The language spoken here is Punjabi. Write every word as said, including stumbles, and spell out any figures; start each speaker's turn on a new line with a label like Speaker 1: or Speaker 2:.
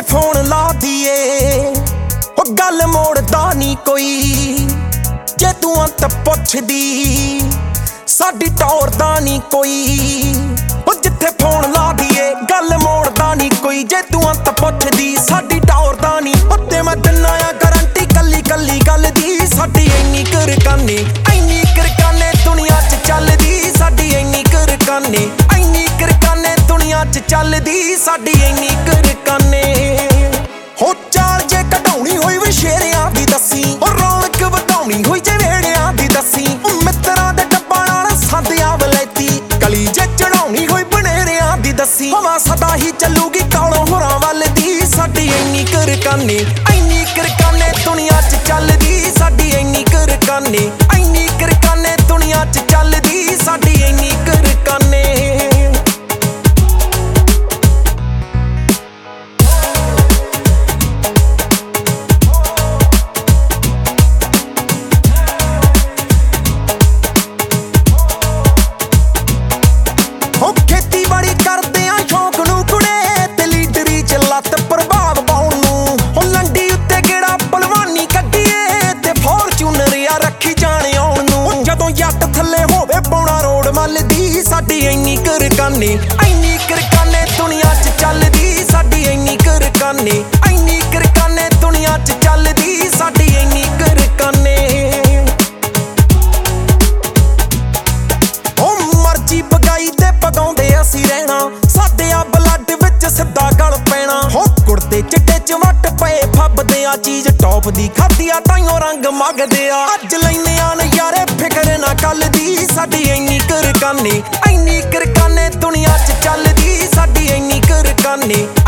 Speaker 1: ਜਿੱਥੇ ਫੋਨ ਲਾ ਦੀਏ ਉਹ ਗੱਲ ਮੋੜਦਾ ਨਹੀਂ ਕੋਈ। ਜੇ ਤੂੰ ਅੰਤ ਪੁੱਛਦੀ ਸਾਡੀ ਟੌਰ ਦਾ ਨਹੀਂ ਕੋਈ। ਉਹ ਜਿੱਥੇ ਫੋਨ ਲਾ ਦੀਏ ਗੱਲ ਮੋੜਦਾ ਨਹੀਂ ਕੋਈ। ਜੇ ਤੂੰ ਅੰਤ ਪੁੱਛਦੀ ਸਾਡੀ ਟੌਰ ਦਾ ਨਹੀਂ। ਉੱਤੇ ਮੈਂ ਦਿੰਨਾ ਆ ਗਾਰੰਟੀ ਕੱਲੀ ਕੱਲੀ ਗੱਲ ਦੀ। ਸਾਡੀ ਇੰਨੀ ਕਰਕਾਨੇ ਇੰਨੀ ਕਰਕਾਨੇ ਦੁਨੀਆ 'ਚ ਚੱਲਦੀ। ਸਾਡੀ ਇੰਨੀ ਕਰਕਾਨੇ ਇੰਨੀ ਕਰਕਾਨੇ ਦੁਨੀਆ 'ਚ ਚੱਲਦੀ। ਸਾਡੀ ਇੰਨੀ ਕਰਕਾਨੇ ਹੋ ਚਾਲ ਜੇ ਕਢਾਉਣੀ ਹੋਈ ਵੀ ਸ਼ੇਰਿਆਂ ਦੀ ਦੱਸੀ। ਉਹ ਰੌਣਕ ਵਧਾਉਣੀ ਹੋਈ ਜੇ ਵੇੜਿਆਂ ਦੀ ਦੱਸੀ। ਮਿੱਤਰਾਂ ਦੇ ਡੱਬਾ ਨਾਲ ਸਾਦਿਆਂ ਵਲੈਤੀ ਕਲੀ ਜੇ ਚੜਾਉਣੀ ਹੋਈ ਬਨੇਰਿਆਂ ਦੀ ਦੱਸੀ। ਹਵਾ ਸਦਾ ਹੀ ਚੱਲੂਗੀ ਕਾਲੋਂ ਹੋਰਾਂ ਵੱਲ ਦੀ। ਸਾਡੀ ਇੰਨੀ ਕਰਕਾਨੇ ਇੰਨੀ ਕਰਕਾਨੇ ਦੁਨੀਆ 'ਚ ਚੱਲਦੀ। ਸਾਡੀ ਇੰਨੀ ਕਰਕਾਨੇ ਇੰਨੀ ਕਰਕਾਨੇ ਦੁਨੀਆ 'ਚ ਚੱਲਦੀ। ਸਾਡੀ ਇੰਨੀ ਕਰਕਾਨੇ ਸਾਡੀ ਇੰਨੀ ਕਰਕਾਨੇ ਇੰਨੀ ਕਰਕਾਨੇ ਦੁਨੀਆ 'ਚ ਚੱਲਦੀ। ਸਾਡੀ ਇੰਨੀ ਕਰਕਾਨੇ ਇੰਨੀ ਕਰਕਾਨੇ ਦੁਨੀਆ 'ਚ ਚੱਲਦੀ। ਸਾਡੀ ਇੰਨੀ ਕਰਕਾਨੇ ਉਹ ਮਰਜੀ ਪਗਾਈ ਤੇ ਪਗਾਉਂਦੇ ਅਸੀਂ ਰਹਿਣਾ। ਸਾਡੇ ਆ ਬਲੱਡ ਵਿੱਚ ਸਿੱਧਾ ਗਲ ਪੈਣਾ। ਹੋ ਕੁੜਤੇ ਚਿੱਟੇ 'ਚ ਵੱਟ ਪਏ ਫੱਬਦੇ ਆ ਚੀਜ਼ ਟੌਪ ਦੀ ਖਾਧੀ ਆ ਤਾਈਓ ਰੰਗ ਮੰਗਦੇ ਆ। ਅੱਜ ਲੈਨੇ ਆ ਨਜ਼ਾਰੇ ਫਿਕਰ ਨਾ ਕੱਲ ਦੀ। ਸਾਡੀ ਇੰਨੀ ਕਰਕਾਨੇ ਇੰਨੀ ਕਰਕਾਨੇ ਦੁਨੀਆ 'ਚ ਚੱਲਦੀ। ਸਾਡੀ ਇੰਨੀ ਕਰਕਾਨੇ